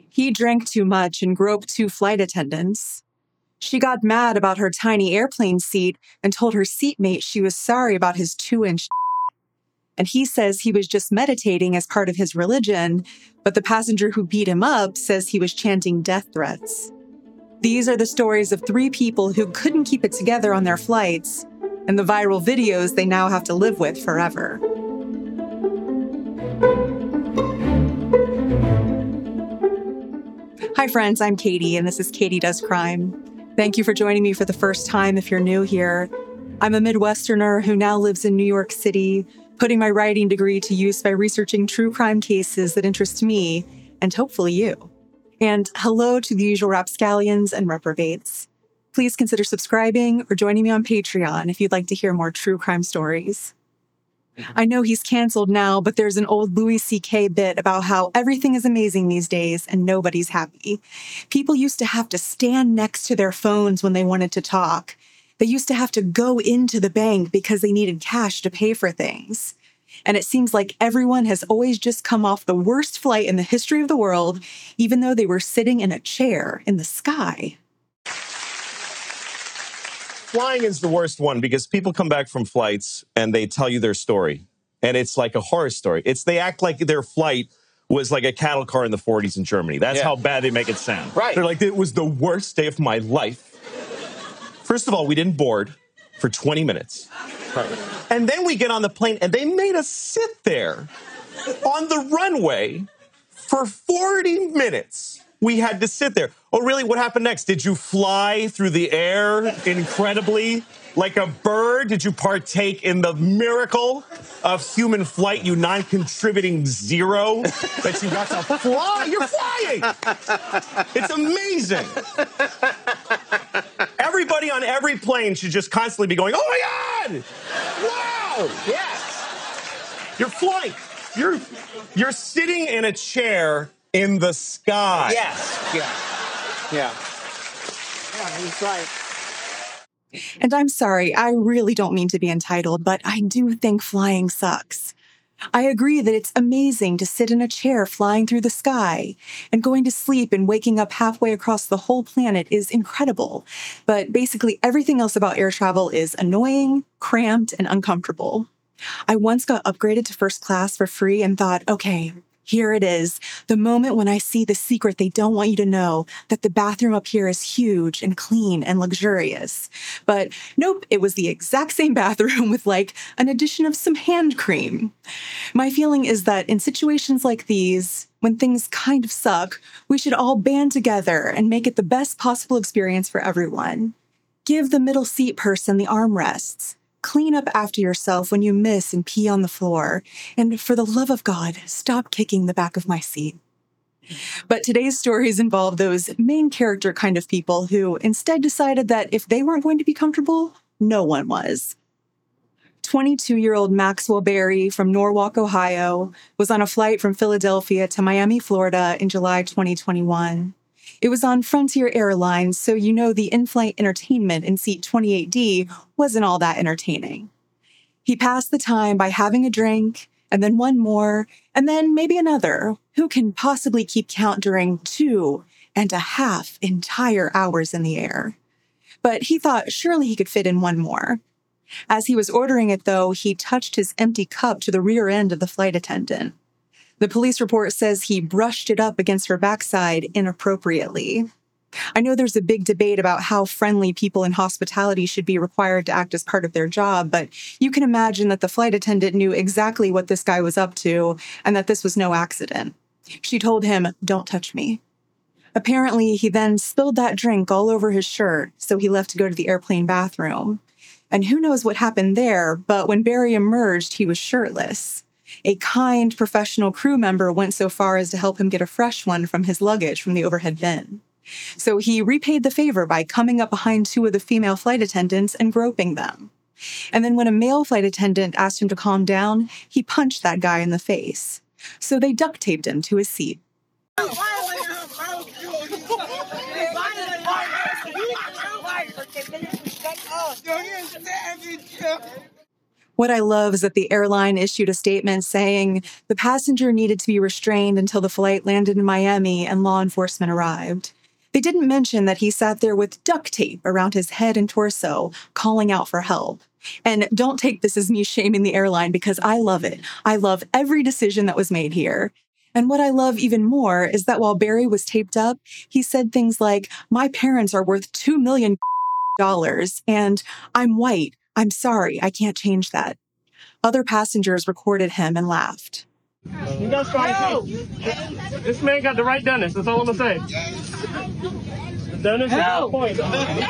He drank too much and groped two flight attendants. She got mad about her tiny airplane seat and told her seatmate she was sorry about his 2-inch. And he says he was just meditating as part of his religion, but the passenger who beat him up says he was chanting death threats. These are the stories of 3 people who couldn't keep it together on their flights, and the viral videos they now have to live with forever. Hi friends, I'm Katie, and this is Katie Does Crime. Thank you for joining me for the first time if you're new here. I'm a Midwesterner who now lives in New York City, putting my writing degree to use by researching true crime cases that interest me, and hopefully you. And hello to the usual rapscallions and reprobates. Please consider subscribing or joining me on Patreon if you'd like to hear more true crime stories. I know he's canceled now, but there's an old Louis C.K. bit about how everything is amazing these days and nobody's happy. People used to have to stand next to their phones when they wanted to talk. They used to have to go into the bank because they needed cash to pay for things. And it seems like everyone has always just come off the worst flight in the history of the world, even though they were sitting in a chair in the sky. Flying is the worst one because people come back from flights and they tell you their story. And it's like a horror story. They act like their flight was like a cattle car in the 40s in Germany. That's how bad they make it sound. Right. They're like, it was the worst day of my life. First of all, we didn't board for 20 minutes. Right. And then we get on the plane and they made us sit there on the runway for 40 minutes. We had to sit there. Oh, really? What happened next? Did you fly through the air incredibly like a bird? Did you partake in the miracle of human flight, you non-contributing zero that you got to fly? You're flying! It's amazing. Everybody on every plane should just constantly be going, oh my God! Wow! Yes. You're flying. You're sitting in a chair in the sky. Yes. Yeah. Yeah. Yeah, he's right. And I'm sorry, I really don't mean to be entitled, but I do think flying sucks. I agree that it's amazing to sit in a chair flying through the sky, and going to sleep and waking up halfway across the whole planet is incredible. But basically everything else about air travel is annoying, cramped, and uncomfortable. I once got upgraded to first class for free and thought, okay, here it is, the moment when I see the secret they don't want you to know, that the bathroom up here is huge and clean and luxurious. But nope, it was the exact same bathroom with like an addition of some hand cream. My feeling is that in situations like these, when things kind of suck, we should all band together and make it the best possible experience for everyone. Give the middle seat person the armrests. Clean up after yourself when you miss and pee on the floor. And for the love of God, stop kicking the back of my seat. But today's stories involve those main character kind of people who instead decided that if they weren't going to be comfortable, no one was. 22-year-old Maxwell Berry from Norwalk, Ohio, was on a flight from Philadelphia to Miami, Florida in July 2021. It was on Frontier Airlines, so you know the in-flight entertainment in seat 28D wasn't all that entertaining. He passed the time by having a drink, and then one more, and then maybe another. Who can possibly keep count during 2.5 entire hours in the air? But he thought surely he could fit in one more. As he was ordering it, though, he touched his empty cup to the rear end of the flight attendant. The police report says he brushed it up against her backside inappropriately. I know there's a big debate about how friendly people in hospitality should be required to act as part of their job, but you can imagine that the flight attendant knew exactly what this guy was up to and that this was no accident. She told him, "Don't touch me." Apparently, he then spilled that drink all over his shirt, so he left to go to the airplane bathroom. And who knows what happened there, but when Berry emerged, he was shirtless. A kind, professional crew member went so far as to help him get a fresh one from his luggage from the overhead bin. So he repaid the favor by coming up behind 2 of the female flight attendants and groping them. And then when a male flight attendant asked him to calm down, he punched that guy in the face. So they duct taped him to his seat. What I love is that the airline issued a statement saying the passenger needed to be restrained until the flight landed in Miami and law enforcement arrived. They didn't mention that he sat there with duct tape around his head and torso, calling out for help. And don't take this as me shaming the airline, because I love it. I love every decision that was made here. And what I love even more is that while Barry was taped up, he said things like, "My parents are worth $2 million and I'm white. I'm sorry, I can't change that." Other passengers recorded him and laughed. You got fine. This man got the right dentist. That's all I'm gonna say. The dentist is on point.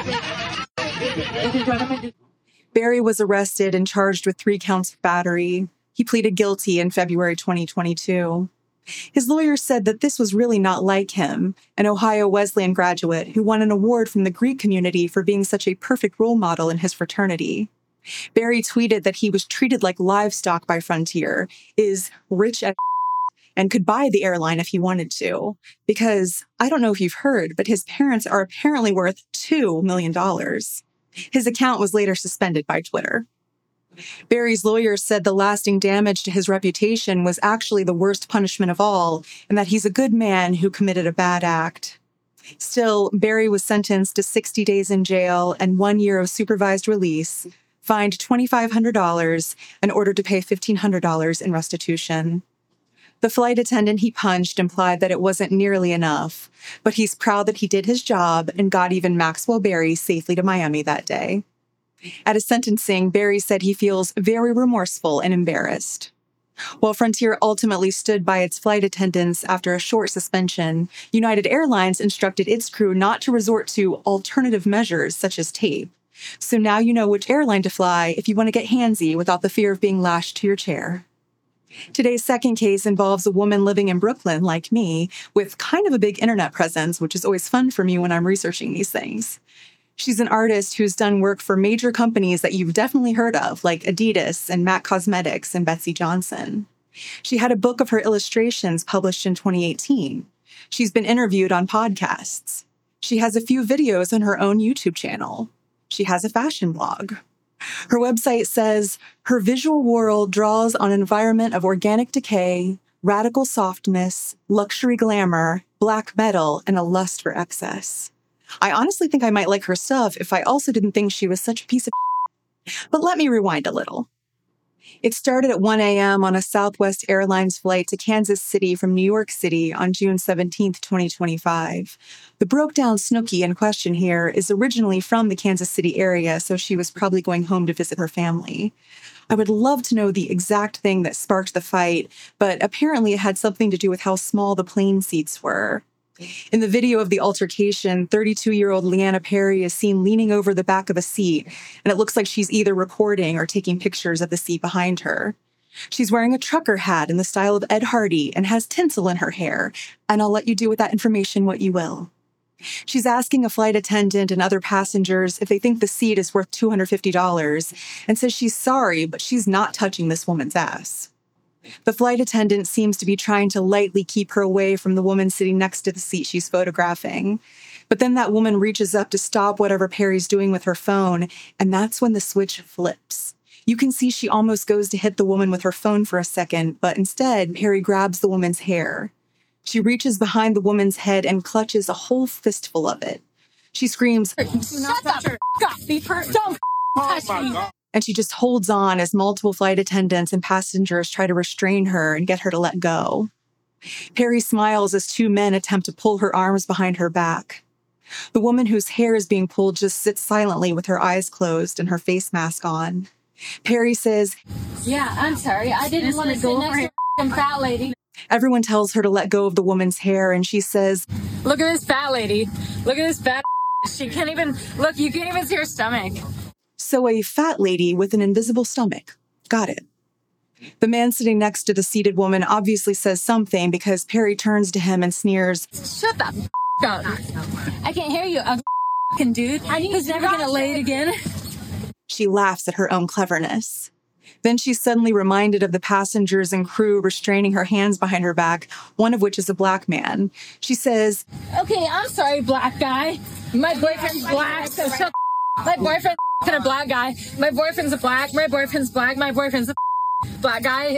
Barry was arrested and charged with 3 counts of battery. He pleaded guilty in February 2022. His lawyer said that this was really not like him, an Ohio Wesleyan graduate who won an award from the Greek community for being such a perfect role model in his fraternity. Barry tweeted that he was treated like livestock by Frontier, is rich as and could buy the airline if he wanted to. Because, I don't know if you've heard, but his parents are apparently worth $2 million. His account was later suspended by Twitter. Barry's lawyer said the lasting damage to his reputation was actually the worst punishment of all, and that he's a good man who committed a bad act. Still, Barry was sentenced to 60 days in jail and 1 year of supervised release, fined $2,500, and ordered to pay $1,500 in restitution. The flight attendant he punched implied that it wasn't nearly enough, but he's proud that he did his job and got even Maxwell Barry safely to Miami that day. At his sentencing, Barry said he feels very remorseful and embarrassed. While Frontier ultimately stood by its flight attendants after a short suspension, United Airlines instructed its crew not to resort to alternative measures such as tape. So now you know which airline to fly if you want to get handsy without the fear of being lashed to your chair. Today's second case involves a woman living in Brooklyn, like me, with kind of a big internet presence, which is always fun for me when I'm researching these things. She's an artist who's done work for major companies that you've definitely heard of, like Adidas and MAC Cosmetics and Betsy Johnson. She had a book of her illustrations published in 2018. She's been interviewed on podcasts. She has a few videos on her own YouTube channel. She has a fashion blog. Her website says, her visual world draws on an environment of organic decay, radical softness, luxury glamour, black metal, and a lust for excess. I honestly think I might like her stuff if I also didn't think she was such a piece of shit. But let me rewind a little. It started at 1 a.m. on a Southwest Airlines flight to Kansas City from New York City on June 17, 2025. The broke-down Snooki in question here is originally from the Kansas City area, so she was probably going home to visit her family. I would love to know the exact thing that sparked the fight, but apparently it had something to do with how small the plane seats were. In the video of the altercation, 32-year-old Leanna Perry is seen leaning over the back of a seat, and it looks like she's either recording or taking pictures of the seat behind her. She's wearing a trucker hat in the style of Ed Hardy and has tinsel in her hair, and I'll let you do with that information what you will. She's asking a flight attendant and other passengers if they think the seat is worth $250, and says she's sorry, but she's not touching this woman's ass. The flight attendant seems to be trying to lightly keep her away from the woman sitting next to the seat she's photographing. But then that woman reaches up to stop whatever Perry's doing with her phone, and that's when the switch flips. You can see she almost goes to hit the woman with her phone for a second, but instead, Perry grabs the woman's hair. She reaches behind the woman's head and clutches a whole fistful of it. She screams, "Shut the f*** up, beeper! Don't touch me!" And she just holds on as multiple flight attendants and passengers try to restrain her and get her to let go. Perry smiles as 2 men attempt to pull her arms behind her back. The woman whose hair is being pulled just sits silently with her eyes closed and her face mask on. Perry says, "Yeah, I'm sorry. I didn't want to go next to a fat lady." Everyone tells her to let go of the woman's hair, and she says, "Look at this fat lady. Look at this fat She can't even, look, you can't even see her stomach." So a fat lady with an invisible stomach. Got it. The man sitting next to the seated woman obviously says something because Perry turns to him and sneers, "Shut the f*** up. I can't hear you, ugly f***ing dude. Who's never gonna lay it again?" She laughs at her own cleverness. Then she's suddenly reminded of the passengers and crew restraining her hands behind her back, one of which is a black man. She says, "Okay, I'm sorry, black guy. My boyfriend's black, so shut the f***. My boyfriend's a black guy. My boyfriend's a black. My boyfriend's black. My boyfriend's a black guy.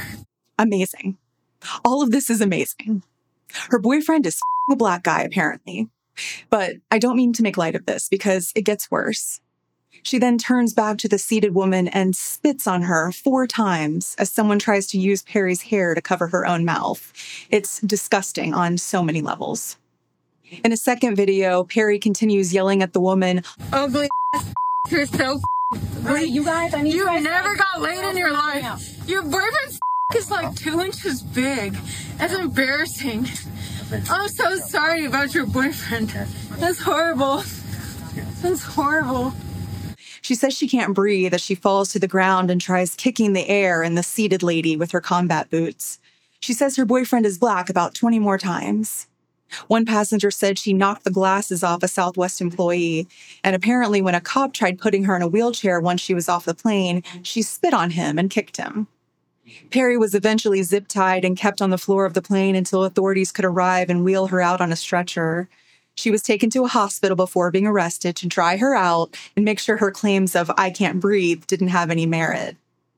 Amazing. All of this is amazing. Her boyfriend is a black guy, apparently. But I don't mean to make light of this because it gets worse. She then turns back to the seated woman and spits on her 4 times as someone tries to use Perry's hair to cover her own mouth. It's disgusting on so many levels. In a second video, Perry continues yelling at the woman, Ugly. You're so ugly. You guys, I need you never got laid in your life. Your boyfriend's is like 2 inches big. That's embarrassing. I'm so sorry about your boyfriend. That's horrible. That's horrible. She says she can't breathe as she falls to the ground and tries kicking the air in the seated lady with her combat boots. She says her boyfriend is black about 20 more times. One passenger said she knocked the glasses off a Southwest employee, and apparently when a cop tried putting her in a wheelchair once she was off the plane, she spit on him and kicked him. Perry was eventually zip-tied and kept on the floor of the plane until authorities could arrive and wheel her out on a stretcher. She was taken to a hospital before being arrested to dry her out and make sure her claims of "I can't breathe" didn't have any merit.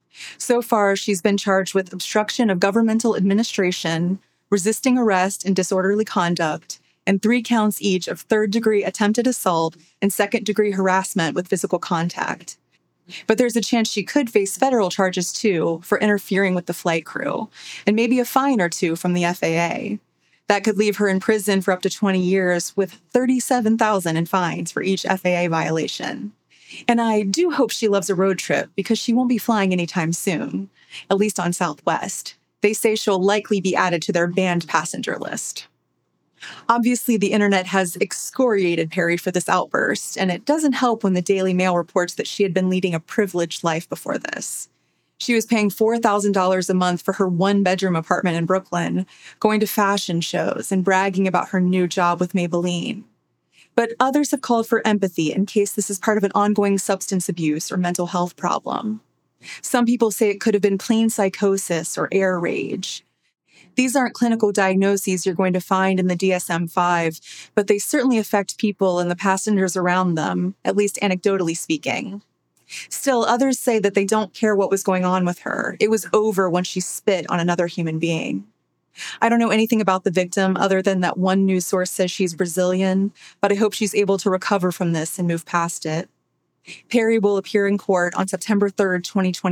So far, she's been charged with obstruction of governmental administration, resisting arrest and disorderly conduct, and 3 counts each of third-degree attempted assault and second-degree harassment with physical contact. But there's a chance she could face federal charges, too, for interfering with the flight crew, and maybe a fine or 2 from the FAA. That could leave her in prison for up to 20 years with $37,000 in fines for each FAA violation. And I do hope she loves a road trip because she won't be flying anytime soon, at least on Southwest. They say she'll likely be added to their banned passenger list. Obviously, the internet has excoriated Perry for this outburst, and it doesn't help when the Daily Mail reports that she had been leading a privileged life before this. She was paying $4,000 a month for her 1-bedroom apartment in Brooklyn, going to fashion shows, and bragging about her new job with Maybelline. But others have called for empathy in case this is part of an ongoing substance abuse or mental health problem. Some people say it could have been plain psychosis or air rage. These aren't clinical diagnoses you're going to find in the DSM-5, but they certainly affect people and the passengers around them, at least anecdotally speaking. Still, others say that they don't care what was going on with her. It was over when she spit on another human being. I don't know anything about the victim other than that one news source says she's Brazilian, but I hope she's able to recover from this and move past it. Perry will appear in court on September 3rd,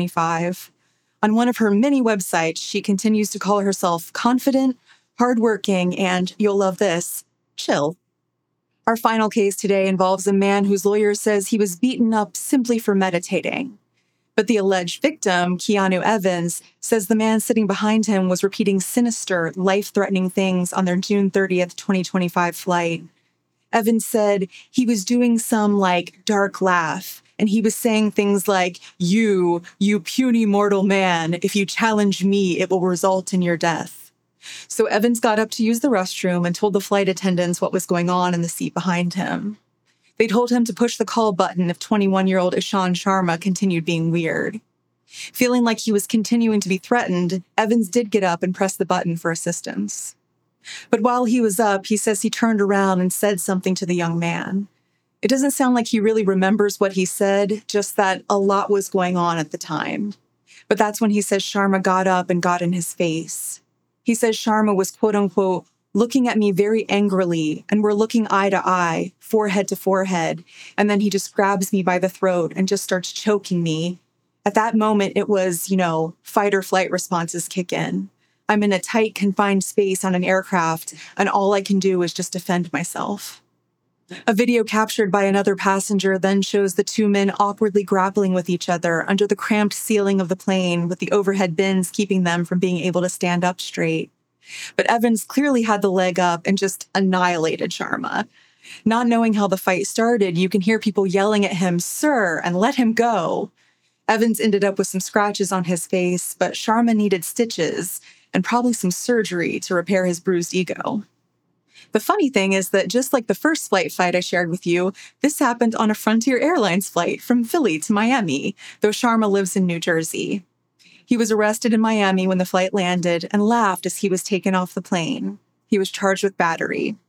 2025. On one of her many websites, she continues to call herself confident, hardworking, and, you'll love this, chill. Our final case today involves a man whose lawyer says he was beaten up simply for meditating. But the alleged victim, Keanu Evans, says the man sitting behind him was repeating sinister, life-threatening things on their June 30th, 2025 flight. Evans said he was doing some, dark laugh, and he was saying things like, you puny mortal man, if you challenge me, it will result in your death. So Evans got up to use the restroom and told the flight attendants what was going on in the seat behind him. They told him to push the call button if 21-year-old Ishan Sharma continued being weird. Feeling like he was continuing to be threatened, Evans did get up and press the button for assistance. But while he was up, he says he turned around and said something to the young man. It doesn't sound like he really remembers what he said, just that a lot was going on at the time. But that's when he says Sharma got up and got in his face. He says Sharma was, quote-unquote, looking at me very angrily, and we're looking eye to eye, forehead to forehead, and then he just grabs me by the throat and just starts choking me. At that moment, it was, fight or flight responses kick in. I'm in a tight, confined space on an aircraft, and all I can do is just defend myself. A video captured by another passenger then shows the 2 men awkwardly grappling with each other under the cramped ceiling of the plane, with the overhead bins keeping them from being able to stand up straight. But Evans clearly had the leg up and just annihilated Sharma. Not knowing how the fight started, you can hear people yelling at him, "Sir," and "let him go." Evans ended up with some scratches on his face, but Sharma needed stitches and probably some surgery to repair his bruised ego. The funny thing is that just like the first flight fight I shared with you, this happened on a Frontier Airlines flight from Philly to Miami, though Sharma lives in New Jersey. He was arrested in Miami when the flight landed and laughed as he was taken off the plane. He was charged with battery.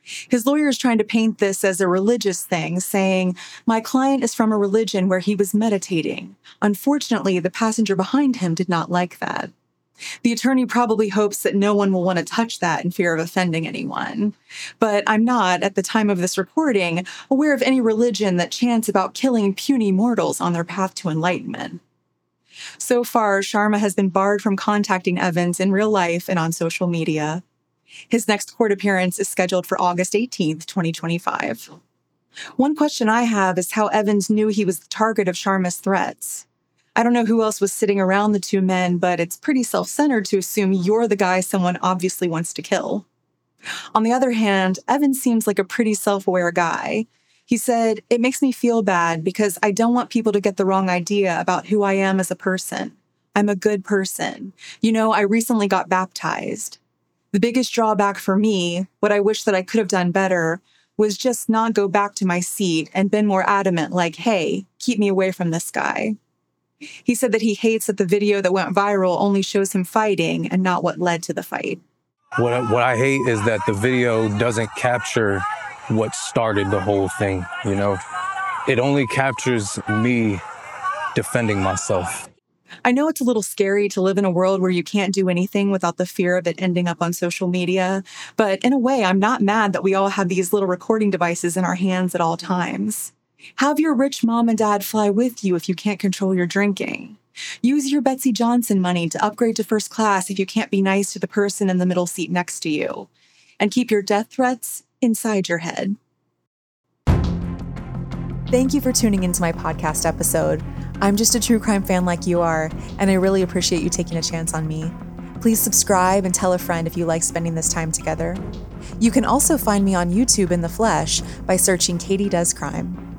His lawyer is trying to paint this as a religious thing, saying, "My client is from a religion where he was meditating." Unfortunately, the passenger behind him did not like that. The attorney probably hopes that no one will want to touch that in fear of offending anyone. But I'm not, at the time of this reporting, aware of any religion that chants about killing puny mortals on their path to enlightenment. So far, Sharma has been barred from contacting Evans in real life and on social media. His next court appearance is scheduled for August 18th, 2025. One question I have is how Evans knew he was the target of Sharma's threats. I don't know who else was sitting around the two men, but it's pretty self-centered to assume you're the guy someone obviously wants to kill. On the other hand, Evans seems like a pretty self-aware guy. He said, "It makes me feel bad because I don't want people to get the wrong idea about who I am as a person. I'm a good person. I recently got baptized. The biggest drawback for me, what I wish that I could have done better, was just not go back to my seat and been more adamant, like, hey, keep me away from this guy." He said that he hates that the video that went viral only shows him fighting and not what led to the fight. What I hate is that the video doesn't capture what started the whole thing, It only captures me defending myself. I know it's a little scary to live in a world where you can't do anything without the fear of it ending up on social media, but in a way, I'm not mad that we all have these little recording devices in our hands at all times. Have your rich mom and dad fly with you if you can't control your drinking. Use your Betsy Johnson money to upgrade to first class if you can't be nice to the person in the middle seat next to you. And keep your death threats inside your head. Thank you for tuning into my podcast episode. I'm just a true crime fan like you are, and I really appreciate you taking a chance on me. Please subscribe and tell a friend if you like spending this time together. You can also find me on YouTube in the flesh by searching Katie Does Crime.